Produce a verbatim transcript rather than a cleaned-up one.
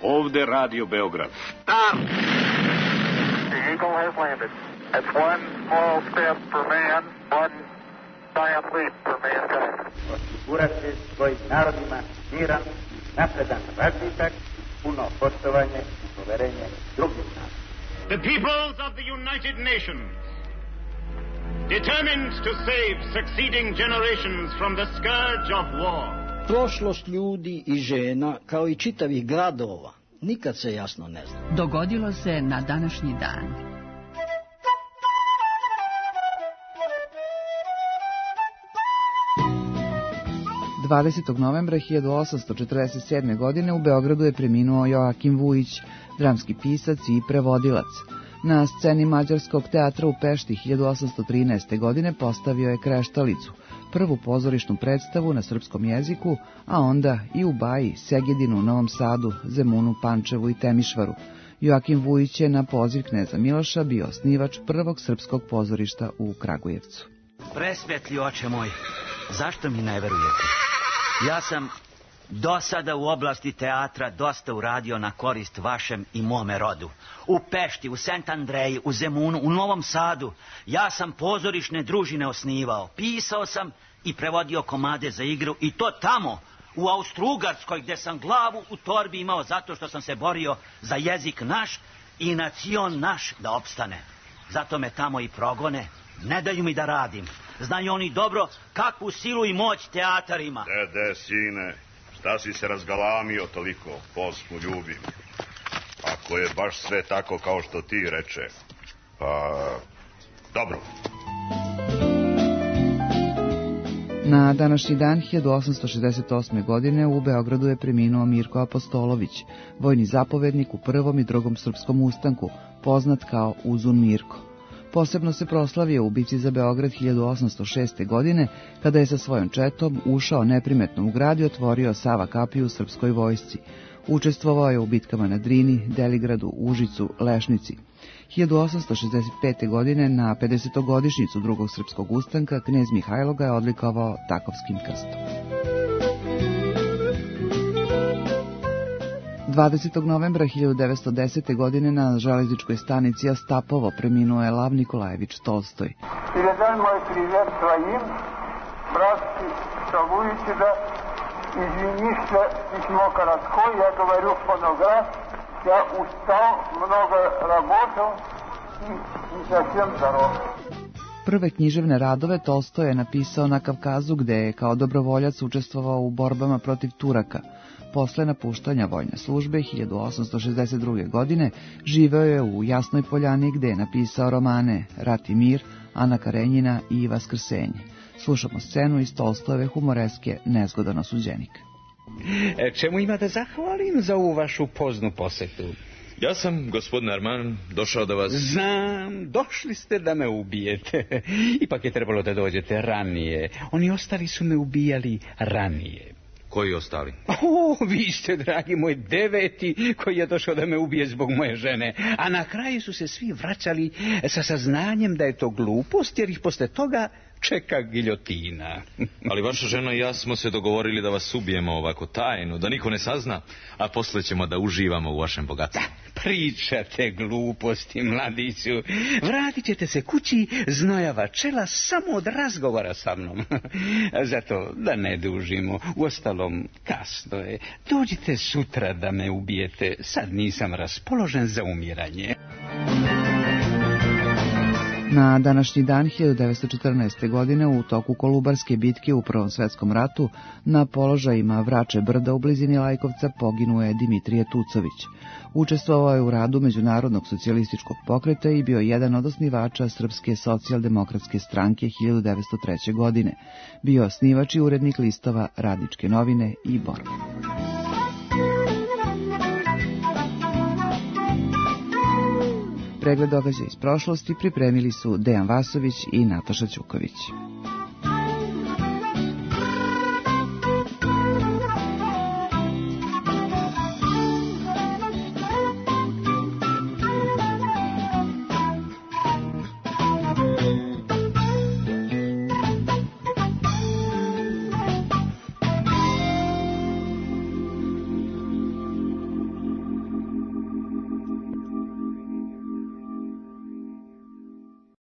Ovde Radio Beograd. Start! The Eagle has landed. That's one small step for man, one giant leap for mankind. Osigurati svojim narodima miran, napredan razvitak, puno poštovanje i poverenje drugih naroda. The peoples of the United Nations, determined to save succeeding generations from the scourge of war. Prošlost ljudi i žena, kao i čitavih gradova, nikad se jasno ne zna. Dogodilo se na današnji dan. dvadesetog novembra hiljadu osamsto četrdeset sedme. godine u Beogradu je preminuo Joakim Vujić, dramski pisac i prevodilac. Na sceni Mađarskog teatra u Pešti hiljadu osamsto trinaeste. godine postavio je Kreštalicu, prvu pozorišnu predstavu na srpskom jeziku, a onda i u Baji, Segedinu, Novom Sadu, Zemunu, Pančevu i Temišvaru. Joakim Vujić je na poziv kneza Miloša bio osnivač prvog srpskog pozorišta u Kragujevcu. Presvetli oče moj, zašto mi ne verujete? Ja sam do sada u oblasti teatra dosta uradio na korist vašem i mome rodu. U Pešti, u Sent Andreji, u Zemunu, u Novom Sadu. Ja sam pozorišne družine osnivao. Pisao sam i prevodio komade za igru i to tamo, u Austro-Ugarskoj, gde sam glavu u torbi imao zato što sam se borio za jezik naš i nacion naš da opstane. Zato me tamo i progone, ne daju mi da radim. Znaju oni dobro kakvu silu i moć teatar ima. Dede, sine, šta si se razgalamio toliko, posmu ljubim. Ako je baš sve tako kao što ti reče, pa dobro. Na današnji dan hiljadu osamsto šezdeset osme. godine u Beogradu je preminuo Mirko Apostolović, vojni zapovednik u prvom i drugom srpskom ustanku, poznat kao Uzun Mirko. Posebno se proslavio u bici za Beograd hiljadu osamsto šeste. godine, kada je sa svojom četom ušao neprimetno u grad i otvorio Sava kapiju u srpskoj vojsci. Učestvovao je u bitkama na Drini, Deligradu, Užicu, Lešnici. hiljadu osamsto šezdeset pete. godine na pedesetogodišnjicu drugog srpskog ustanka knez Mihajlo ga je odlikovao Takovskim krstom. dvadesetog novembra hiljadu devetsto desete. godine na železničkoj stanici Astapovo preminuo je Lav Nikolajević Tolstoj. Передай мой привет своим, братцы, целуйте, да, извини, что письмо короткое, я говорю в фонограф, я устал, много работал и не совсем здоров. Prve književne radove Tolstoj je napisao na Kavkazu, gde je kao dobrovoljac učestvovao u borbama protiv Turaka. Posle napuštanja vojne službe hiljadu osamsto šezdeset druge. godine živeo je u Jasnoj Poljani, gde je napisao romane Rat i mir, Ana Karenjina i Vaskrsenje. Slušamo scenu iz Tolstojeve humoreske Nezgodan osuđenik. E, čemu ima da zahvalim za ovu vašu poznu posetu? Ja sam, gospodin Arman, došao da vas... Znam, došli ste da me ubijete. Ipak je trebalo da dođete ranije. Oni ostali su me ubijali ranije. Koji ostali? O, vi ste, dragi moj, deveti koji je došao da me ubije zbog moje žene. A na kraju su se svi vraćali sa saznanjem da je to glupost, jer ih posle toga čeka giljotina. Ali vaša žena i ja smo se dogovorili da vas ubijemo ovako tajno, da niko ne sazna, a posle ćemo da uživamo u vašem bogatstvu. Pričate gluposti, mladiću. Vratit ćete se kući znojava čela samo od razgovora sa mnom. Zato da ne dužimo. Uostalom, kasno je. Dođite sutra da me ubijete. Sad nisam raspoložen za umiranje. Na današnji dan hiljadu devetsto četrnaeste. godine u toku Kolubarske bitke u Prvom svetskom ratu na položajima Vrače Brda u blizini Lajkovca poginuo je Dimitrije Tucović. Učestvovao je u radu Međunarodnog socijalističkog pokreta i bio jedan od osnivača Srpske socijaldemokratske stranke hiljadu devetsto treće. godine. Bio osnivač i urednik listova Radničke novine i Borba. Pregled događaja iz prošlosti pripremili su Dejan Vasović i Nataša Ćuković.